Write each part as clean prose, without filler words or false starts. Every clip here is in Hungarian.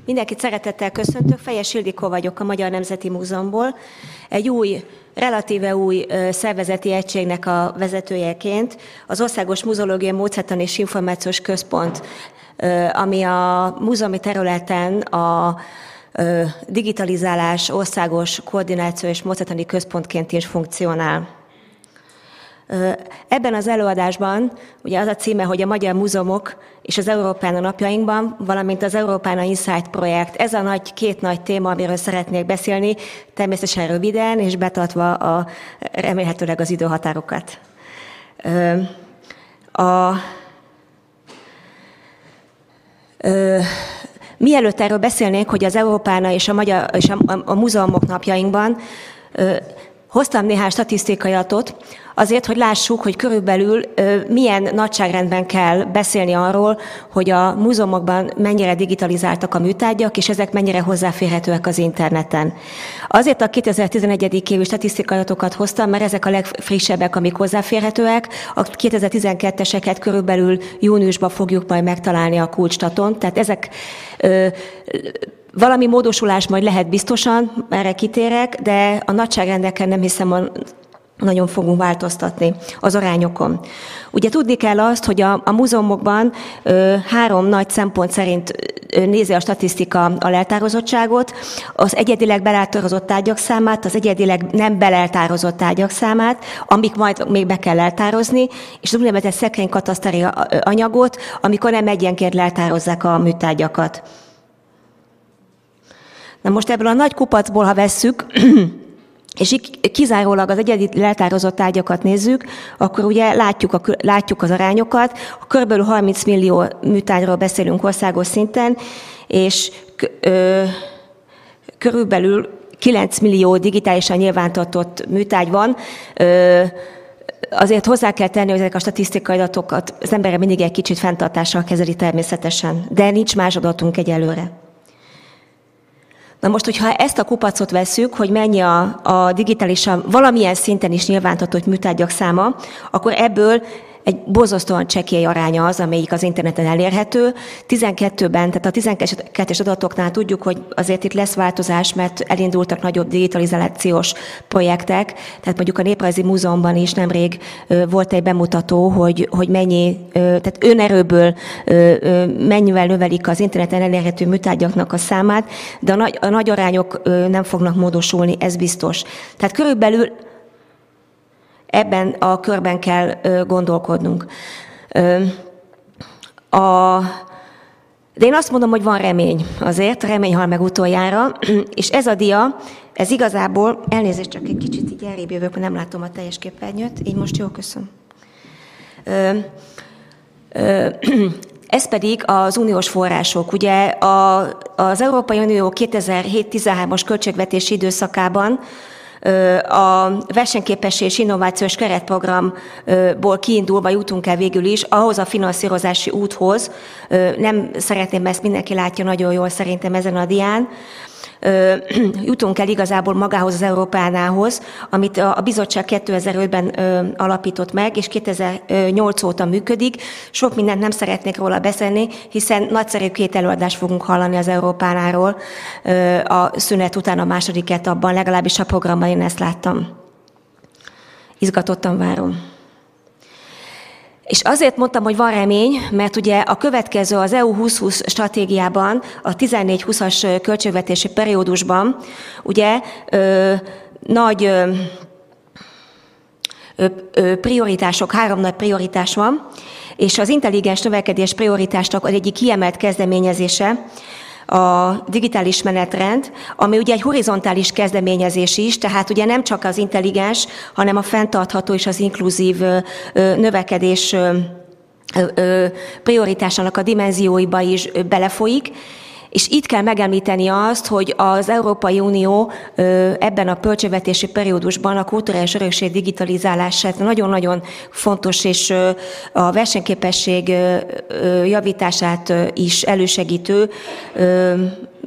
Mindenkit szeretettel köszöntök, Fejes Ildikó vagyok a Magyar Nemzeti Múzeumból. Egy relatíve új szervezeti egységnek a vezetőjeként az Országos Muzeológiai Módszertani és Információs Központ, ami a múzeumi területen a digitalizálás országos koordináció és módszertani központként is funkcionál. Ebben az előadásban ugye az a címe, hogy a magyar múzeumok és az Európána napjainkban, valamint az Európána Insight projekt. Ez a két nagy téma, amiről szeretnék beszélni, természetesen röviden és betartva remélhetőleg az időhatárokat. Mielőtt erről beszélnék, hogy az Európána és a múzeumok napjainkban, hoztam néhány statisztikai adatot, azért, hogy lássuk, hogy körülbelül milyen nagyságrendben kell beszélni arról, hogy a múzeumokban mennyire digitalizáltak a műtárgyak, és ezek mennyire hozzáférhetőek az interneten. Azért a 2011. évi statisztikai adatokat hoztam, mert ezek a legfrissebbek, amik hozzáférhetőek. A 2012-eseket körülbelül júniusban fogjuk majd megtalálni a kulcsstaton, tehát ezek valami módosulás majd lehet biztosan, erre kitérek, de a nagyságrendeken nem hiszem, nagyon fogunk változtatni az arányokon. Ugye tudni kell azt, hogy a múzeumokban 3 nagy szempont szerint nézi a statisztika a leltározottságot, az egyedileg beleltározott tárgyak számát, az egyedileg nem beleltározott tárgyak számát, amik majd még be kell leltározni, és az úgynevezett szekrénykataszteri anyagot, amikor nem egyenként leltározzák a műtárgyakat. Na most ebből a nagy kupacból, ha vesszük, és kizárólag az egyedi leltározott tárgyakat nézzük, akkor ugye látjuk az arányokat. Körülbelül 30 millió műtárgyról beszélünk országos szinten, és körülbelül 9 millió digitálisan nyilvántartott műtárgy van. Azért hozzá kell tenni, hogy ezek a statisztikai adatokat az emberre mindig egy kicsit fenntartással kezeli természetesen, de nincs más adatunk egyelőre. Na most, hogyha ezt a kupacot vesszük, hogy mennyi a digitálisan valamilyen szinten is nyilvántartott műtárgyak száma, akkor ebből egy borzasztóan csekély aránya az, amelyik az interneten elérhető. 12-ben, tehát a 12-es adatoknál tudjuk, hogy azért itt lesz változás, mert elindultak nagyobb digitalizációs projektek. Tehát mondjuk a Néprajzi Múzeumban is nemrég volt egy bemutató, hogy mennyi, tehát önerőből mennyivel növelik az interneten elérhető műtárgyaknak a számát, de a nagy arányok nem fognak módosulni, ez biztos. Tehát körülbelül ebben a körben kell gondolkodnunk. De én azt mondom, hogy van remény azért, remény hal meg utoljára, és ez a dia, ez igazából, elnézést, csak egy kicsit így elrébb jövök, mert nem látom a teljes képernyőt, így most jól köszönöm. Ez pedig az uniós források. Ugye az Európai Unió 2007-13-as költségvetési időszakában a versenyképesség és innovációs keretprogramból kiindulva jutunk el végül is ahhoz a finanszírozási úthoz, nem szeretném, ezt mindenki látja nagyon jól szerintem ezen a dián, jutunk el igazából magához az Európánához, amit a bizottság 2005-ben alapított meg, és 2008 óta működik. Sok mindent nem szeretnék róla beszélni, hiszen nagyszerű 2 előadást fogunk hallani az Európánáról a szünet után a második etapban, legalábbis a programban én ezt láttam. Izgatottan várom. És azért mondtam, hogy van remény, mert ugye a következő az EU 2020 stratégiában, a 14-20-as költségvetési periódusban ugye nagy prioritások, 3 nagy prioritás van, és az intelligens növekedés prioritásnak az egyik kiemelt kezdeményezése a digitális menetrend, ami ugye egy horizontális kezdeményezés is, tehát ugye nem csak az intelligens, hanem a fenntartható és az inkluzív növekedés prioritásának a dimenzióiba is belefolyik, és itt kell megemlíteni azt, hogy az Európai Unió ebben a költségvetési periódusban a kulturális örökség digitalizálását nagyon-nagyon fontos, és a versenyképesség javítását is elősegítő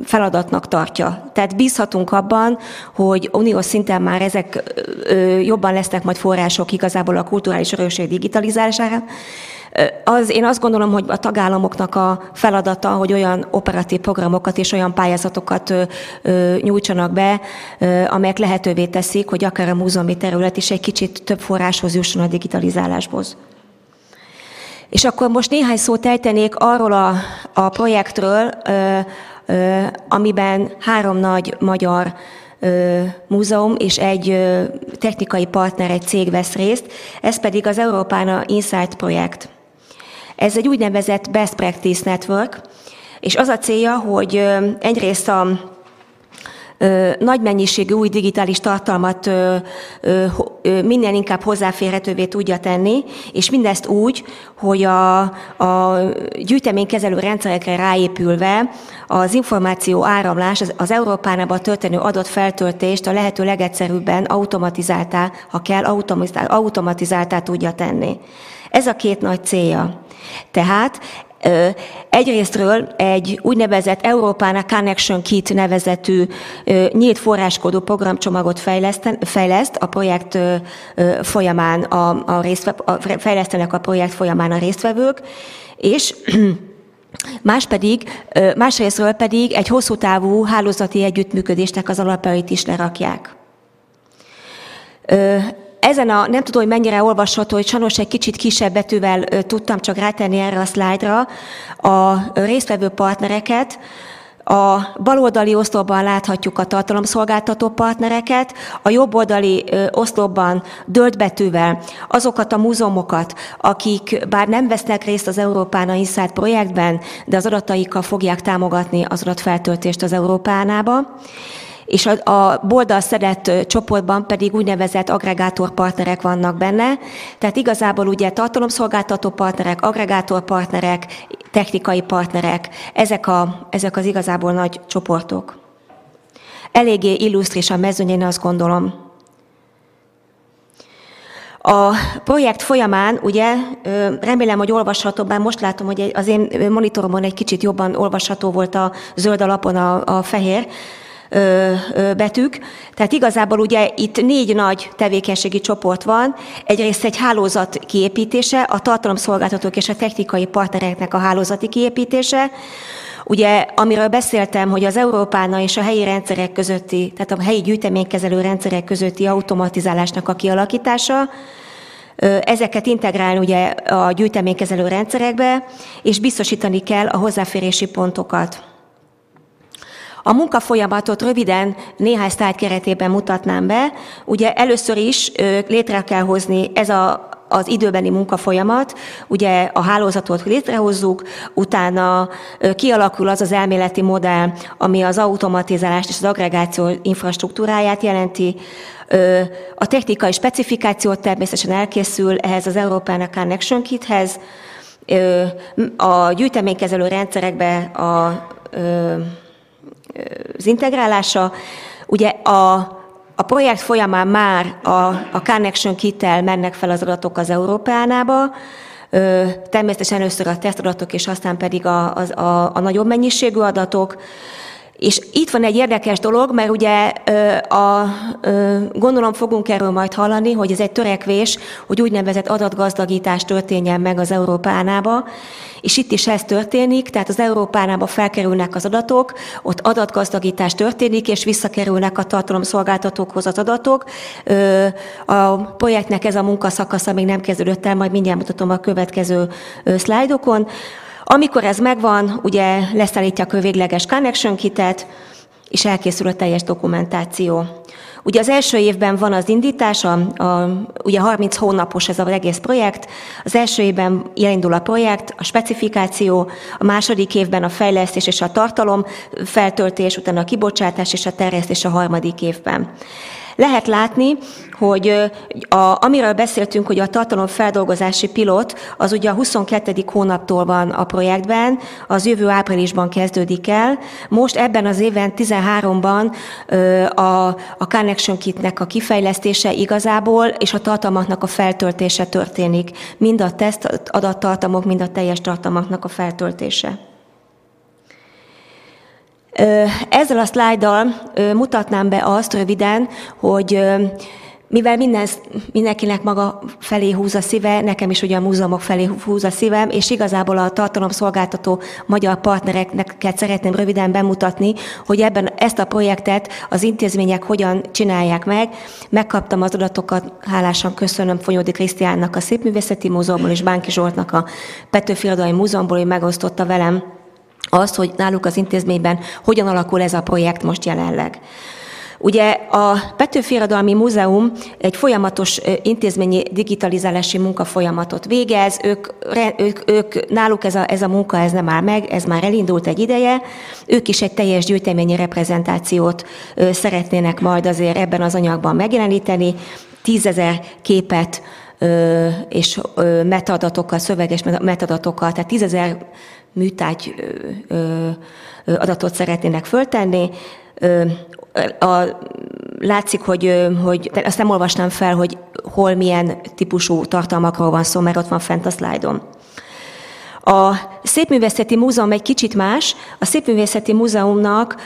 feladatnak tartja. Tehát bízhatunk abban, hogy uniós szinten már ezek jobban lesznek majd források igazából a kulturális örökség digitalizálására. Én azt gondolom, hogy a tagállamoknak a feladata, hogy olyan operatív programokat és olyan pályázatokat nyújtsanak be, amelyek lehetővé teszik, hogy akár a múzeumi terület is egy kicsit több forráshoz jusson a digitalizáláshoz. És akkor most néhány szót ejtenék arról a projektről, amiben 3 nagy magyar múzeum és egy technikai partner, egy cég vesz részt, ez pedig az Europeana Insight projekt. Ez egy úgynevezett Best Practice Network, és az a célja, hogy egyrészt a nagy mennyiségű új digitális tartalmat minél inkább hozzáférhetővé tudja tenni, és mindezt úgy, hogy a gyűjteménykezelő rendszerekre ráépülve az információ áramlás, az Európánában történő adott feltöltést a lehető legegyszerűbben automatizáltá, ha kell, automatizáltá tudja tenni. Ez a 2 nagy célja. Tehát egyrésztről egy úgynevezett Europeana Connection Kit nevezetű nyílt forráskódú programcsomagot fejleszt a projekt folyamán fejlesztenek a projekt folyamán a résztvevők, és másrésztről pedig egy hosszú távú hálózati együttműködésnek az alapjait is lerakják. Ezen nem tudom, hogy mennyire olvasható, hogy sajnos egy kicsit kisebb betűvel tudtam csak rátenni erre a szlájdra a résztvevő partnereket. A baloldali oszlopban láthatjuk a tartalomszolgáltató partnereket, a jobboldali oszlopban dölt betűvel azokat a múzeumokat, akik bár nem vesznek részt az Europeana Insight projektben, de az adataikkal fogják támogatni az adatfeltöltést az Európánába. És a boldal szedett csoportban pedig úgynevezett aggregátorpartnerek vannak benne, tehát igazából ugye tartalomszolgáltató partnerek, aggregátorpartnerek, technikai partnerek, ezek az igazából nagy csoportok. Eléggé illusztris a mezőny, én azt gondolom. A projekt folyamán, ugye, remélem, hogy olvasható, bár most látom, hogy az én monitoromon egy kicsit jobban olvasható volt a zöld alapon a fehér betűk. Tehát igazából ugye itt 4 nagy tevékenységi csoport van. Egyrészt egy hálózat kiépítése, a tartalomszolgáltatók és a technikai partnereknek a hálózati kiépítése. Ugye, amiről beszéltem, hogy az Európána és a helyi rendszerek közötti, tehát a helyi gyűjteménykezelő rendszerek közötti automatizálásnak a kialakítása, ezeket integrálni ugye a gyűjteménykezelő rendszerekbe, és biztosítani kell a hozzáférési pontokat. A munkafolyamatot röviden néhány szlájd keretében mutatnám be. Ugye először is létre kell hozni az időbeni munkafolyamat, ugye a hálózatot létrehozzuk, utána kialakul az elméleti modell, ami az automatizálást és az aggregáció infrastruktúráját jelenti. A technikai specifikációt természetesen elkészül ehhez az Europeana Connection Kithez. A gyűjteménykezelő rendszerekbe az integrálása. Ugye a projekt folyamán már a Connection Kit-tel mennek fel az adatok az Európánába, természetesen először a tesztadatok, és aztán pedig a nagyobb mennyiségű adatok. És itt van egy érdekes dolog, mert ugye gondolom fogunk erről majd hallani, hogy ez egy törekvés, hogy úgynevezett adatgazdagítás történjen meg az Európánába, és itt is ez történik, tehát az Európánába felkerülnek az adatok, ott adatgazdagítás történik, és visszakerülnek a tartalomszolgáltatókhoz az adatok. A projektnek ez a munkaszakasza még nem kezdődött el, majd mindjárt mutatom a következő szlájdokon. Amikor ez megvan, ugye leszállítják a végleges Connection Kitet, és elkészül a teljes dokumentáció. Ugye az első évben van az indítás, ugye 30 hónapos ez az egész projekt, az első évben elindul a projekt, a specifikáció, a második évben a fejlesztés és a tartalom feltöltés, utána a kibocsátás és a terjesztés a harmadik évben. Lehet látni, hogy amiről beszéltünk, hogy a tartalomfeldolgozási pilot, az ugye a 22. hónaptól van a projektben, az jövő áprilisban kezdődik el. Most ebben az évben 13-ban a Connection Kitnek a kifejlesztése igazából, és a tartalmaknak a feltöltése történik. Mind a teszt adattartalmak, mind a teljes tartalmaknak a feltöltése. Ezzel a szlájddal mutatnám be azt röviden, hogy mivel mindenkinek maga felé húz a szíve, nekem is ugye a múzeumok felé húz a szívem, és igazából a tartalomszolgáltató magyar partnereknek szeretném röviden bemutatni, hogy ebben ezt a projektet az intézmények hogyan csinálják meg. Megkaptam az adatokat, hálásan köszönöm Fonyódi Krisztiánnak a Szépművészeti Múzeumból és Bánki Zsoltnak a Petőfi Irodalmi Múzeumból, hogy megosztotta velem azt, hogy náluk az intézményben hogyan alakul ez a projekt most jelenleg. Ugye a Petőfi Irodalmi Múzeum egy folyamatos intézményi digitalizálási munkafolyamatot végez, náluk ez a munka ez nem áll meg, ez már elindult egy ideje, ők is egy teljes gyűjteményi reprezentációt szeretnének majd azért ebben az anyagban megjeleníteni, 10 000 képet és metadatokkal, szöveges metadatokkal, tehát 10 000 műtárgy adatot szeretnének föltenni. Látszik, hogy azt nem olvastam fel, hogy hol milyen típusú tartalmakról van szó, mert ott van fent a szlájdon. A Szépművészeti Múzeum egy kicsit más. A Szépművészeti Múzeumnak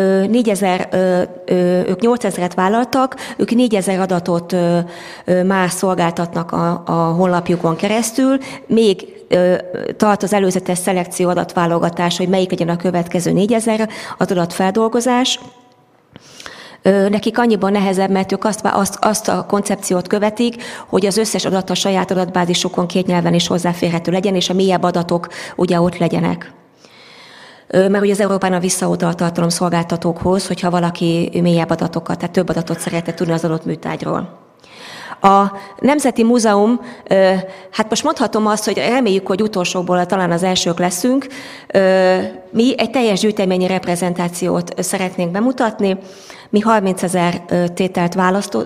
8000-et vállaltak, ők 4000 adatot már szolgáltatnak a honlapjukon keresztül, még tart az előzetes szelekció adatválogatás, hogy melyik legyen a következő 4000 az adatfeldolgozás. Nekik annyiban nehezebb, mert ők azt a koncepciót követik, hogy az összes adat a saját adatbázisukon 2 nyelven is hozzáférhető legyen, és a mélyebb adatok ugye ott legyenek. Mert ugye az Európán visszaudal a tartalomszolgáltatókhoz, hogyha valaki mélyebb adatokat, tehát több adatot szeretne tudni az adott műtárgyról. A Nemzeti Múzeum, hát most mondhatom azt, hogy reméljük, hogy utolsóból talán az elsők leszünk. Mi egy teljes gyűjteményi reprezentációt szeretnénk bemutatni. Mi 30 000 tételt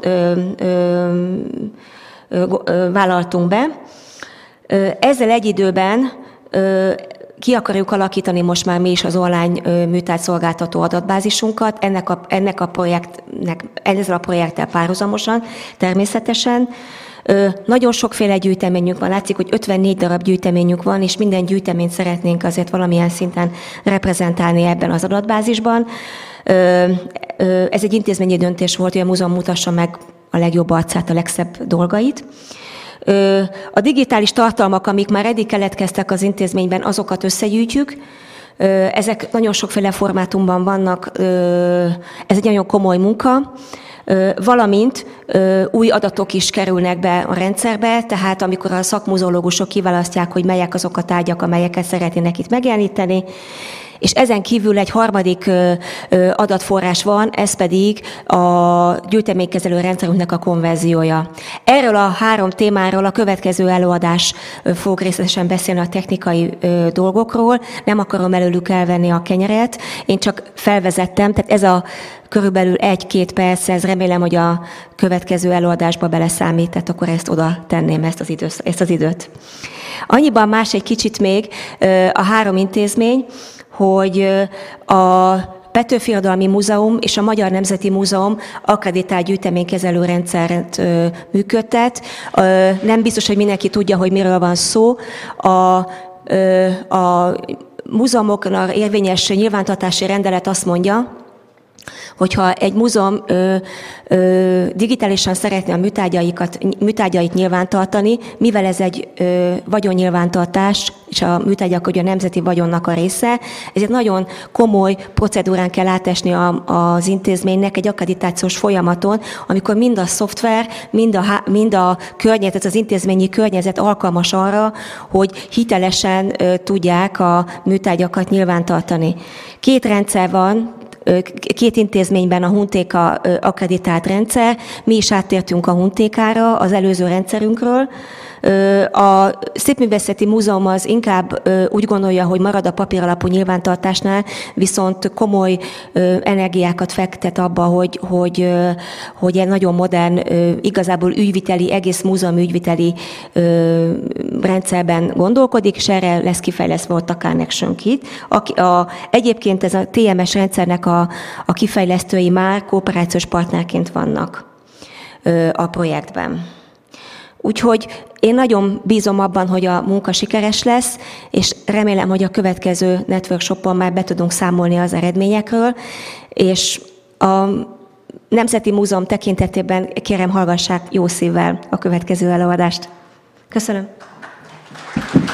vállaltunk be. Ezzel egy időben ki akarjuk alakítani most már mi is az online műtárgyszolgáltató adatbázisunkat, ennek a projektnek, ezzel a projekttel párhuzamosan természetesen. Nagyon sokféle gyűjteményünk van, látszik, hogy 54 darab gyűjteményünk van, és minden gyűjteményt szeretnénk azért valamilyen szinten reprezentálni ebben az adatbázisban. Ez egy intézményi döntés volt, hogy a múzeum mutassa meg a legjobb arcát, a legszebb dolgait. A digitális tartalmak, amik már eddig keletkeztek az intézményben, azokat összegyűjtjük. Ezek nagyon sokféle formátumban vannak, ez egy nagyon komoly munka, valamint új adatok is kerülnek be a rendszerbe, tehát amikor a szakmuzeológusok kiválasztják, hogy melyek azok a tárgyak, amelyeket szeretnének itt megjeleníteni, és ezen kívül egy harmadik adatforrás van, ez pedig a gyűjteménykezelő rendszerünknek a konverziója. Erről a 3 témáról a következő előadás fog részletesen beszélni a technikai dolgokról. Nem akarom előlük elvenni a kenyeret, én csak felvezettem, tehát ez a körülbelül 1-2 perc, ez remélem, hogy a következő előadásba beleszámít, tehát akkor ezt oda tenném ezt az időt. Annyiban más egy kicsit még a 3 intézmény, hogy a Petőfi Irodalmi Múzeum és a Magyar Nemzeti Múzeum akkreditált gyűjteménykezelő rendszert működtet. Nem biztos, hogy mindenki tudja, hogy miről van szó. A múzeumoknak érvényes nyilvántartási rendelet azt mondja, hogyha egy múzeum digitálisan szeretné a műtárgyait nyilvántartani, mivel ez egy vagyonnyilvántartás, és a műtárgyak ugye a nemzeti vagyonnak a része, ezért nagyon komoly procedúrán kell átesni az intézménynek egy akkreditációs folyamaton, amikor mind a szoftver, mind a környezet, az intézményi környezet alkalmas arra, hogy hitelesen tudják a műtárgyakat nyilvántartani. 2 rendszer van, 2 intézményben a Huntéka akkreditált rendszer, mi is áttértünk a Huntékára, az előző rendszerünkről. A Szépművészeti Múzeum az inkább úgy gondolja, hogy marad a papíralapú nyilvántartásnál, viszont komoly energiákat fektet abba, hogy egy nagyon modern, igazából ügyviteli, egész múzeum ügyviteli rendszerben gondolkodik, és erre lesz kifejlesztve ott a Connection Kit. Egyébként ez a TMS rendszernek a kifejlesztői már kooperációs partnerként vannak a projektben. Úgyhogy én nagyon bízom abban, hogy a munka sikeres lesz, és remélem, hogy a következő networkshopon már be tudunk számolni az eredményekről, és a Nemzeti Múzeum tekintetében kérem, hallgassák jó szívvel a következő előadást. Köszönöm.